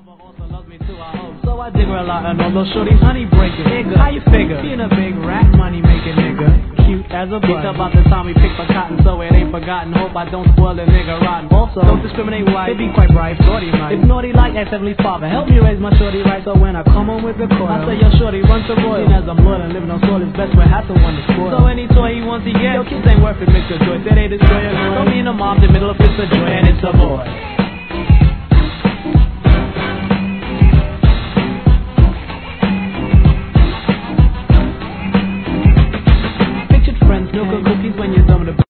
but also loves me too, I hope. So I dig her a lot and all those shorties honey breaking. Nigga, how you figure? Being a big rat, money making nigga. Cute as a button. It's about the time we pick for cotton, so it ain't forgotten. Hope I don't spoil a nigga rotten. Also, don't discriminate white, it be quite bright, naughty night. If naughty like that, Heavenly Father, help me raise my shorty right. So when I come home with the coil, I say yo shorty, run to royal. Seeing as I'm loyal and living on soil, it's best we have to one to spoil. So any toy he wants he gets. Yo kids ain't worth it, Mr. Joy. Say they destroy it. Throw me in the mob, the middle of it's a joy and it's a boy.